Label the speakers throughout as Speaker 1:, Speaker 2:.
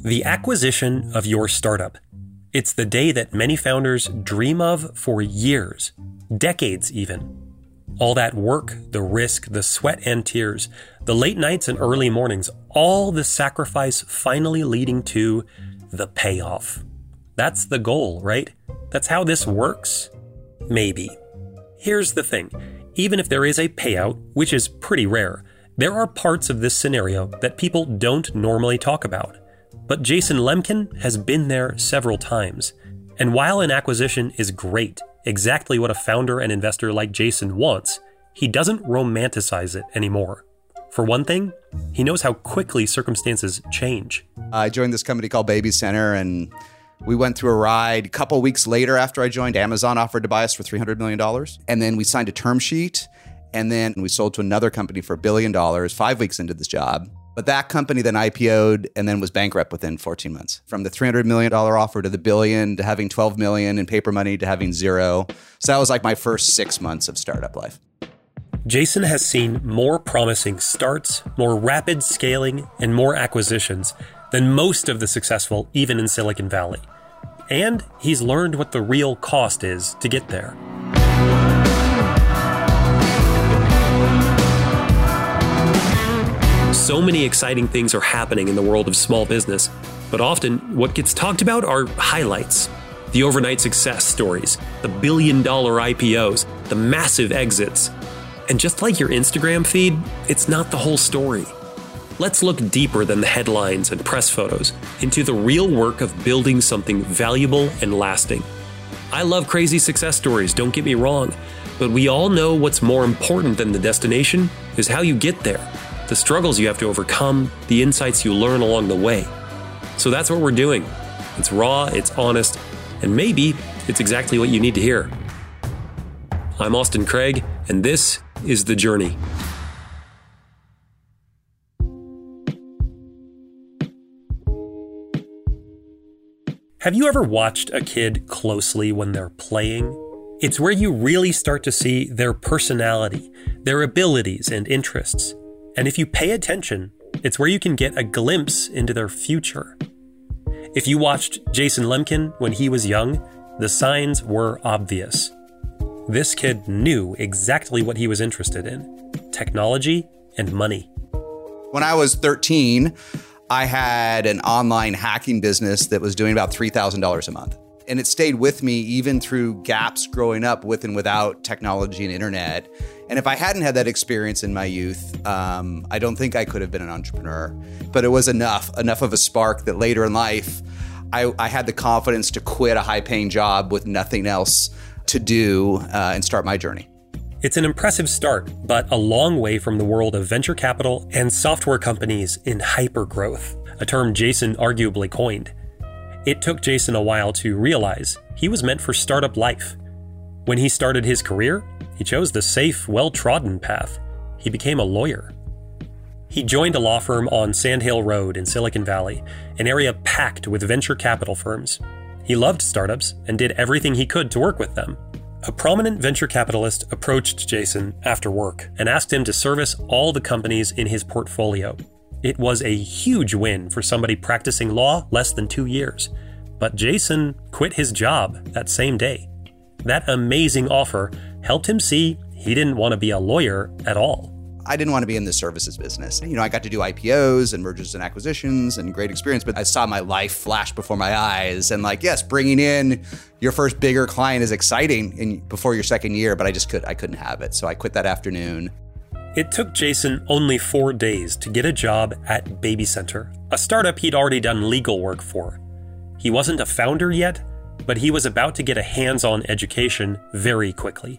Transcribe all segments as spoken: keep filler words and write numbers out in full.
Speaker 1: The acquisition of your startup. It's the day that many founders dream of for years, decades even. All that work, the risk, the sweat and tears, the late nights and early mornings, all the sacrifice finally leading to the payoff. That's the goal, right? That's how this works? Maybe. Here's the thing. Even if there is a payout, which is pretty rare, there are parts of this scenario that people don't normally talk about. But Jason Lemkin has been there several times. And while an acquisition is great, exactly what a founder and investor like Jason wants, he doesn't romanticize it anymore. For one thing, he knows how quickly circumstances change.
Speaker 2: I joined this company called Baby Center, and we went through a ride. A couple weeks later after I joined, Amazon offered to buy us for three hundred million dollars. And then we signed a term sheet, and then we sold to another company for a billion dollars five weeks into this job. But that company then I P O'd and then was bankrupt within fourteen months. From the three hundred million dollars offer to the billion to having twelve million dollars in paper money to having zero. So that was like my first six months of startup life.
Speaker 1: Jason has seen more promising starts, more rapid scaling, and more acquisitions than most of the successful, even in Silicon Valley. And he's learned what the real cost is to get there. So many exciting things are happening in the world of small business, but often what gets talked about are highlights. The overnight success stories, the billion dollar I P Os, the massive exits. And just like your Instagram feed, it's not the whole story. Let's look deeper than the headlines and press photos into the real work of building something valuable and lasting. I love crazy success stories, don't get me wrong, but we all know what's more important than the destination is how you get there, the struggles you have to overcome, the insights you learn along the way. So that's what we're doing. It's raw, it's honest, and maybe it's exactly what you need to hear. I'm Austin Craig, and this is The Journey. Have you ever watched a kid closely when they're playing? It's where you really start to see their personality, their abilities and interests. And if you pay attention, it's where you can get a glimpse into their future. If you watched Jason Lemkin when he was young, the signs were obvious. This kid knew exactly what he was interested in: technology and money.
Speaker 2: When I was thirteen, I had an online hacking business that was doing about three thousand dollars a month. And it stayed with me even through gaps growing up with and without technology and internet. And if I hadn't had that experience in my youth, um, I don't think I could have been an entrepreneur. But it was enough, enough of a spark that later in life, I, I had the confidence to quit a high-paying job with nothing else to do uh, and start my journey.
Speaker 1: It's an impressive start, but a long way from the world of venture capital and software companies in hypergrowth, a term Jason arguably coined. It took Jason a while to realize he was meant for startup life. When he started his career, he chose the safe, well-trodden path. He became a lawyer. He joined a law firm on Sand Hill Road in Silicon Valley, an area packed with venture capital firms. He loved startups and did everything he could to work with them. A prominent venture capitalist approached Jason after work and asked him to service all the companies in his portfolio. It was a huge win for somebody practicing law less than two years. But Jason quit his job that same day. That amazing offer helped him see he didn't want to be a lawyer at all.
Speaker 2: I didn't want to be in the services business. You know, I got to do I P Os and mergers and acquisitions and great experience, but I saw my life flash before my eyes. And like, yes, bringing in your first bigger client is exciting in, before your second year, but I just could, I couldn't have it. So I quit that afternoon.
Speaker 1: It took Jason only four days to get a job at Baby Center, a startup he'd already done legal work for. He wasn't a founder yet, but he was about to get a hands-on education very quickly.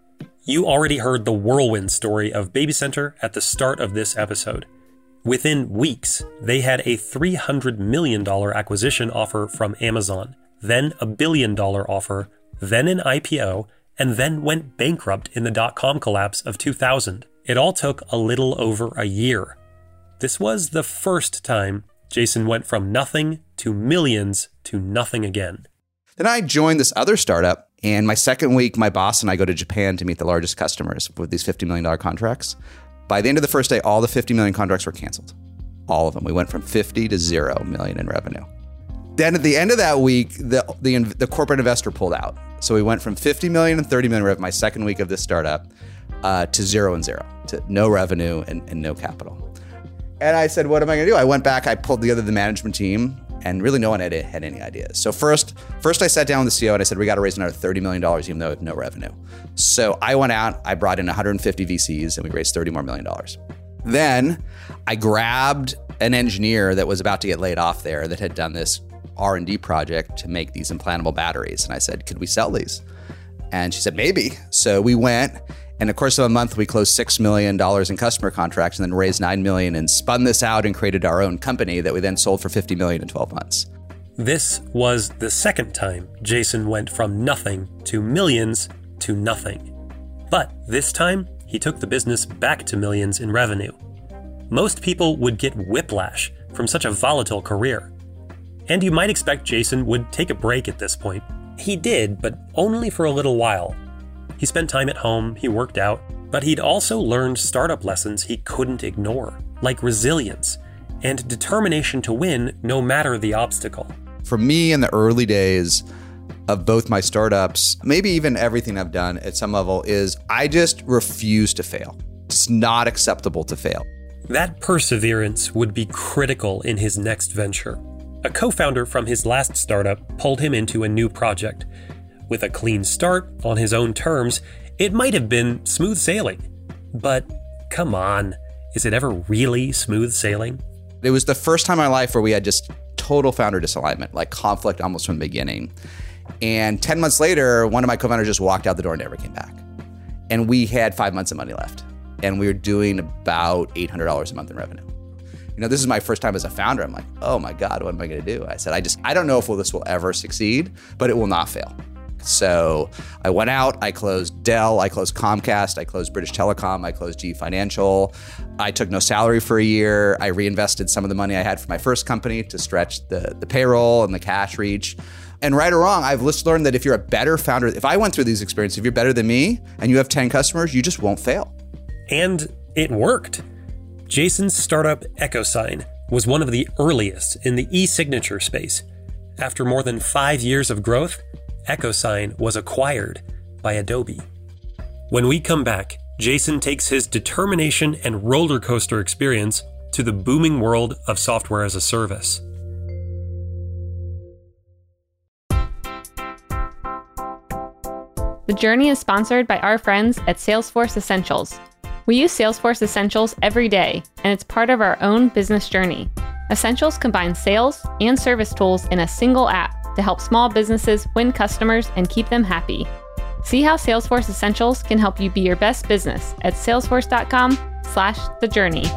Speaker 1: You already heard the whirlwind story of Baby Center at the start of this episode. Within weeks, they had a three hundred million dollars acquisition offer from Amazon, then a billion dollar offer, then an I P O, and then went bankrupt in the dot-com collapse of two thousand. It all took a little over a year. This was the first time Jason went from nothing to millions to nothing again.
Speaker 2: Then I joined this other startup, and my second week, my boss and I go to Japan to meet the largest customers with these fifty million dollars contracts. By the end of the first day, all the fifty million contracts were canceled. All of them. We went from fifty to zero million in revenue. Then at the end of that week, the, the the corporate investor pulled out. So we went from fifty million and thirty million revenue, my second week of this startup, uh, to zero and zero, to no revenue and, and no capital. And I said, what am I going to do? I went back, I pulled together the management team, and really no one had, had any ideas. So first, first I sat down with the C E O and I said, we got to raise another thirty million dollars, even though we have no revenue. So I went out, I brought in one hundred fifty V Cs, and we raised thirty more million dollars. Then I grabbed an engineer that was about to get laid off there that had done this R and D project to make these implantable batteries. And I said, could we sell these? And she said, maybe. So we went, and in the course of a month, we closed six million dollars in customer contracts and then raised nine million dollars and spun this out and created our own company that we then sold for fifty million dollars in twelve months.
Speaker 1: This was the second time Jason went from nothing to millions to nothing. But this time, he took the business back to millions in revenue. Most people would get whiplash from such a volatile career. And you might expect Jason would take a break at this point. He did, but only for a little while. He spent time at home, he worked out, but he'd also learned startup lessons he couldn't ignore, like resilience and determination to win no matter the obstacle.
Speaker 2: For me, in the early days of both my startups, maybe even everything I've done at some level, is I just refuse to fail. It's not acceptable to fail.
Speaker 1: That perseverance would be critical in his next venture. A co-founder from his last startup pulled him into a new project. With a clean start, on his own terms, it might have been smooth sailing. But come on, is it ever really smooth sailing?
Speaker 2: It was the first time in my life where we had just total founder disalignment, like conflict almost from the beginning. And ten months later, one of my co-founders just walked out the door and never came back. And we had five months of money left. And we were doing about eight hundred dollars a month in revenue. You know, this is my first time as a founder. I'm like, oh my God, what am I going to do? I said, I just, I don't know if this will ever succeed, but it will not fail. So I went out, I closed Dell, I closed Comcast, I closed British Telecom, I closed G E Financial. I took no salary for a year. I reinvested some of the money I had for my first company to stretch the, the payroll and the cash reach. And right or wrong, I've just learned that if you're a better founder, if I went through these experiences, if you're better than me and you have ten customers, you just won't fail.
Speaker 1: And it worked. Jason's startup EchoSign was one of the earliest in the e-signature space. After more than five years of growth, EchoSign was acquired by Adobe. When we come back, Jason takes his determination and roller coaster experience to the booming world of software as a service.
Speaker 3: The Journey is sponsored by our friends at Salesforce Essentials. We use Salesforce Essentials every day, and it's part of our own business journey. Essentials combines sales and service tools in a single app to help small businesses win customers and keep them happy. See how Salesforce Essentials can help you be your best business at salesforce.com slash the journey.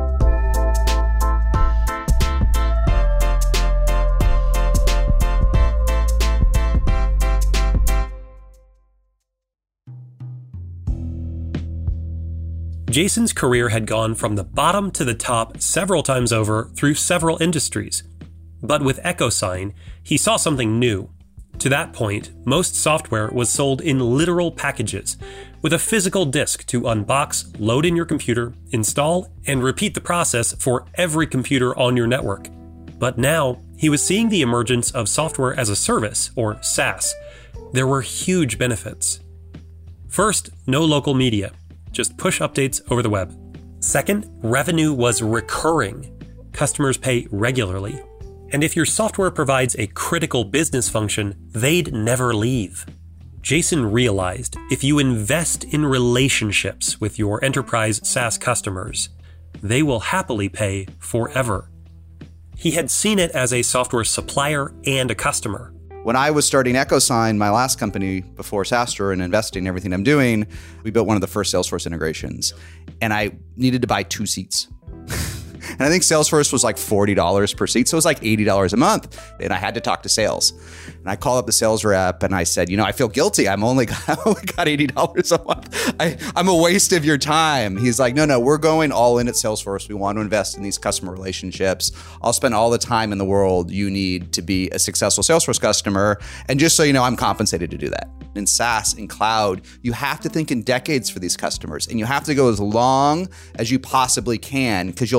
Speaker 1: Jason's career had gone from the bottom to the top several times over through several industries. But with EchoSign, he saw something new. To that point, most software was sold in literal packages, with a physical disk to unbox, load in your computer, install, and repeat the process for every computer on your network. But now, he was seeing the emergence of software as a service, or SaaS. There were huge benefits. First, no local media. Just push updates over the web. Second, revenue was recurring. Customers pay regularly. And if your software provides a critical business function, they'd never leave. Jason realized if you invest in relationships with your enterprise SaaS customers, they will happily pay forever. He had seen it as a software supplier and a customer.
Speaker 2: When I was starting EchoSign, my last company before SaaStr, and investing in everything I'm doing, we built one of the first Salesforce integrations. And I needed to buy two seats. And I think Salesforce was like forty dollars per seat. So it was like eighty dollars a month. And I had to talk to sales. And I called up the sales rep and I said, you know, I feel guilty. I'm only got, I only got eighty dollars a month. I, I'm a waste of your time. He's like, no, no, we're going all in at Salesforce. We want to invest in these customer relationships. I'll spend all the time in the world you need to be a successful Salesforce customer. And just so you know, I'm compensated to do that. In SaaS, in cloud, you have to think in decades for these customers. And you have to go as long as you possibly can because you'll never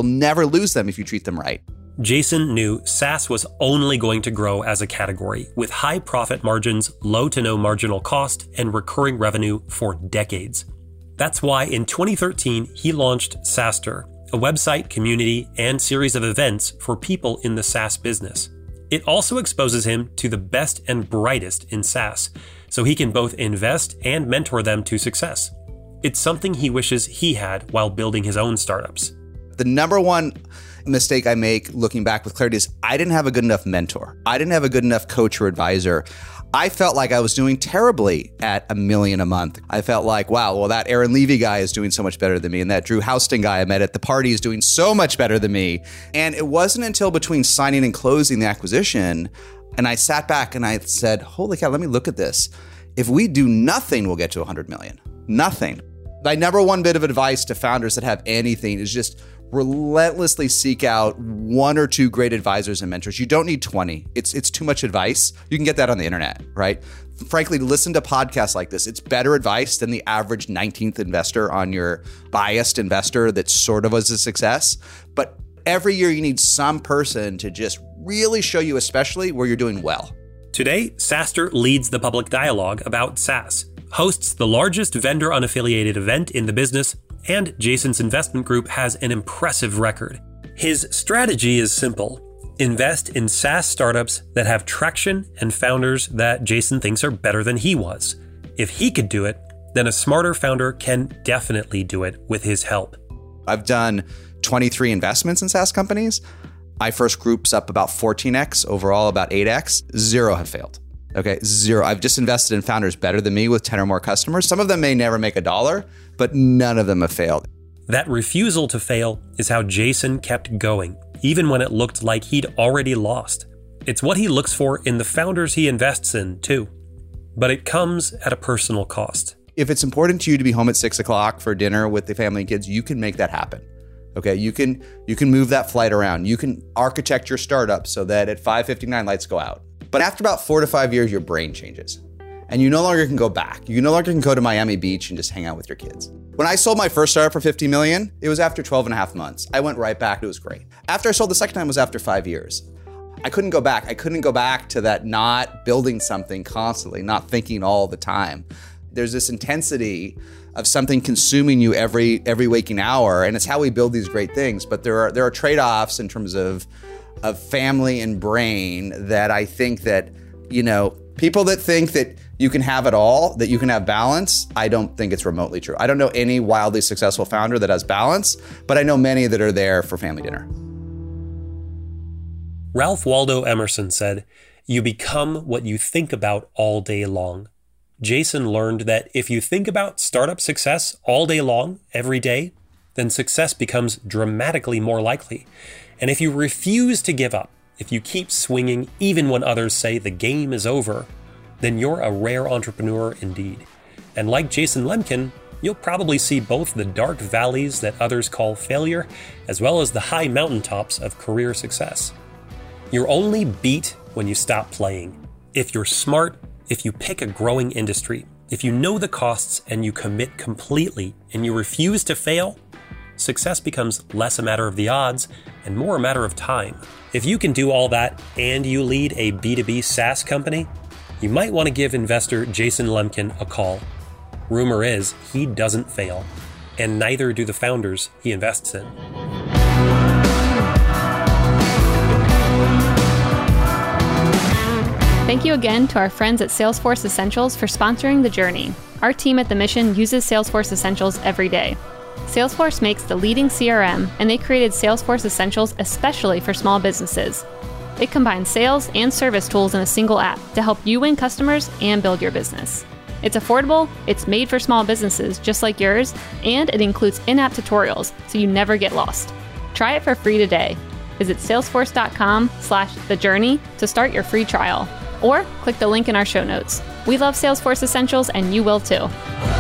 Speaker 2: never lose them if you treat them right.
Speaker 1: Jason knew SaaS was only going to grow as a category with high profit margins, low to no marginal cost, and recurring revenue for decades. That's why in twenty thirteen, he launched SaaStr, a website, community, and series of events for people in the SaaS business. It also exposes him to the best and brightest in SaaS, so he can both invest and mentor them to success. It's something he wishes he had while building his own startups.
Speaker 2: The number one mistake I make looking back with clarity is I didn't have a good enough mentor. I didn't have a good enough coach or advisor. I felt like I was doing terribly at a million a month. I felt like, wow, well, that Aaron Levy guy is doing so much better than me. And that Drew Houston guy I met at the party is doing so much better than me. And it wasn't until between signing and closing the acquisition, and I sat back and I said, holy cow, let me look at this. If we do nothing, we'll get to one hundred million. Nothing. My number one bit of advice to founders that have anything is just relentlessly seek out one or two great advisors and mentors. You don't need twenty. It's it's too much advice. You can get that on the internet, right? Frankly, listen to podcasts like this. It's better advice than the average nineteenth investor on your biased investor that sort of was a success. But every year you need some person to just really show you, especially where you're doing well.
Speaker 1: Today, SaaStr leads the public dialogue about SaaS, hosts the largest vendor unaffiliated event in the business, and Jason's investment group has an impressive record. His strategy is simple. Invest in SaaS startups that have traction and founders that Jason thinks are better than he was. If he could do it, then a smarter founder can definitely do it with his help.
Speaker 2: I've done twenty-three investments in SaaS companies. My first group's up about fourteen x, overall about eight x. Zero have failed. Okay, zero. I've just invested in founders better than me with ten or more customers. Some of them may never make a dollar, but none of them have failed.
Speaker 1: That refusal to fail is how Jason kept going, even when it looked like he'd already lost. It's what he looks for in the founders he invests in, too. But it comes at a personal cost.
Speaker 2: If it's important to you to be home at six o'clock for dinner with the family and kids, you can make that happen. Okay, you can you can move that flight around. You can architect your startup so that at five fifty-nine lights go out. But after about four to five years, your brain changes. And you no longer can go back. You no longer can go to Miami Beach and just hang out with your kids. When I sold my first startup for fifty million, it was after twelve and a half months. I went right back, it was great. After I sold the second time, it was after five years. I couldn't go back. I couldn't go back to that not building something constantly, not thinking all the time. There's this intensity of something consuming you every every waking hour, and it's how we build these great things. But there are there are trade-offs in terms of of family and brain that I think that, you know, people that think that you can have it all, that you can have balance, I don't think it's remotely true. I don't know any wildly successful founder that has balance, but I know many that are there for family dinner.
Speaker 1: Ralph Waldo Emerson said, "You become what you think about all day long." Jason learned that if you think about startup success all day long, every day, then success becomes dramatically more likely. And if you refuse to give up, if you keep swinging even when others say the game is over, then you're a rare entrepreneur indeed. And like Jason Lemkin, you'll probably see both the dark valleys that others call failure, as well as the high mountaintops of career success. You're only beat when you stop playing. If you're smart, if you pick a growing industry, if you know the costs and you commit completely and you refuse to fail, success becomes less a matter of the odds and more a matter of time. If you can do all that and you lead a B two B SaaS company, you might want to give investor Jason Lemkin a call. Rumor is he doesn't fail, and neither do the founders he invests in.
Speaker 3: Thank you again to our friends at Salesforce Essentials for sponsoring The Journey. Our team at The Mission uses Salesforce Essentials every day. Salesforce makes the leading C R M, and they created Salesforce Essentials especially for small businesses. It combines sales and service tools in a single app to help you win customers and build your business. It's affordable, it's made for small businesses just like yours, and it includes in-app tutorials so you never get lost. Try it for free today. Visit salesforce.com slash the journey to start your free trial, or click the link in our show notes. We love Salesforce Essentials, and you will too.